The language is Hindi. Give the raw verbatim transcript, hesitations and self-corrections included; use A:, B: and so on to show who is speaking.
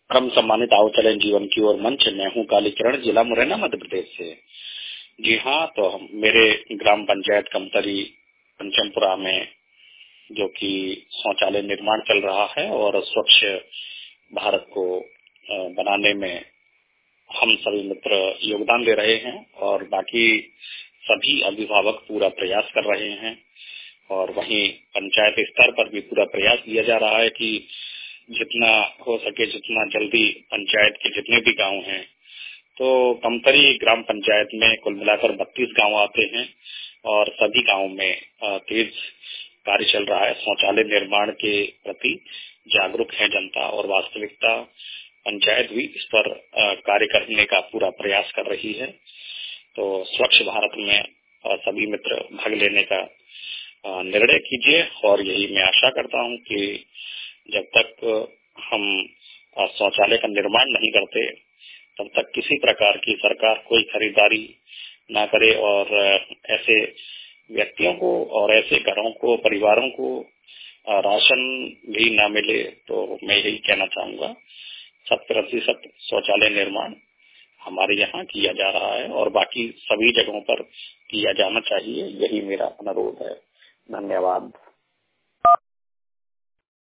A: परम सम्मानित आओ चलें जीवन की ओर मंच। मैं हूँ कालीचरण, जिला मुरैना, मध्य प्रदेश से। जी हाँ, तो हम मेरे ग्राम पंचायत कमतरी पंचमपुरा में जो कि शौचालय निर्माण चल रहा है और स्वच्छ भारत को बनाने में हम सभी मित्र योगदान दे रहे हैं और बाकी सभी अभिभावक पूरा प्रयास कर रहे हैं। और वहीं पंचायत स्तर पर भी पूरा प्रयास किया जा रहा है कि जितना हो सके, जितना जल्दी पंचायत के जितने भी गांव हैं, तो कमतरी ग्राम पंचायत में कुल मिलाकर बत्तीस गांव आते हैं और सभी गांवों में तेज कार्य चल रहा है। शौचालय निर्माण के प्रति जागरूक है जनता और वास्तविकता पंचायत भी इस पर कार्य करने का पूरा प्रयास कर रही है। तो स्वच्छ भारत में सभी मित्र भाग लेने का निर्णय कीजिए और यही मैं आशा करता हूं कि जब तक हम शौचालय का निर्माण नहीं करते तब तक किसी प्रकार की सरकार कोई खरीदारी ना करे और ऐसे व्यक्तियों को और ऐसे घरों को, परिवारों को राशन भी ना मिले। तो मैं यही कहना चाहूंगा, शत प्रतिशत शौचालय निर्माण हमारे यहाँ किया जा रहा है और बाकी सभी जगहों पर किया जाना चाहिए। यही मेरा अनुरोध है। धन्यवाद।